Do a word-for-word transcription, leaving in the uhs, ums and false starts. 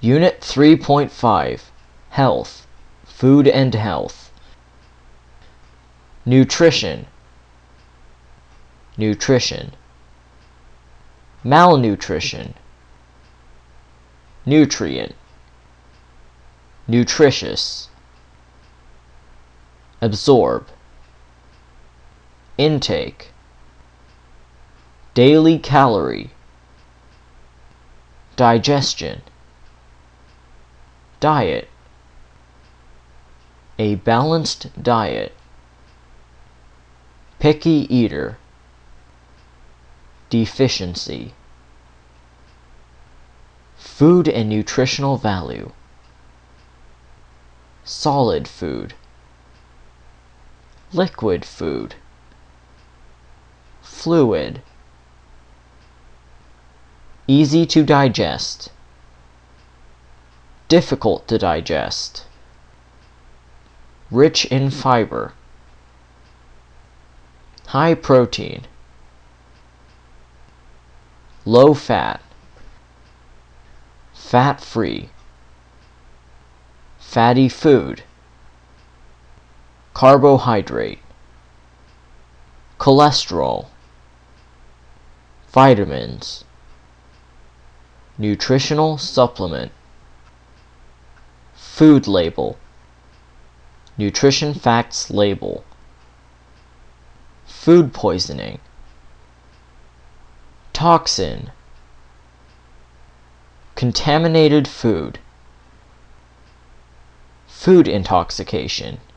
Unit three point five, Health, Food and Health. Nutrition, nutrition. Malnutrition, nutrient. Nutritious, absorb. Intake, daily calorie. Digestion, diet. A balanced diet. Picky eater. Deficiency. Food and nutritional value. Solid food. Liquid food. Fluid. Easy to digest. Difficult to digest. Rich in fiber. High protein. Low fat. Fat-free. Fatty food. Carbohydrate. Cholesterol. Vitamins. Nutritional supplement. Food label. Nutrition facts label. Food poisoning. Toxin. Contaminated food. Food intoxication.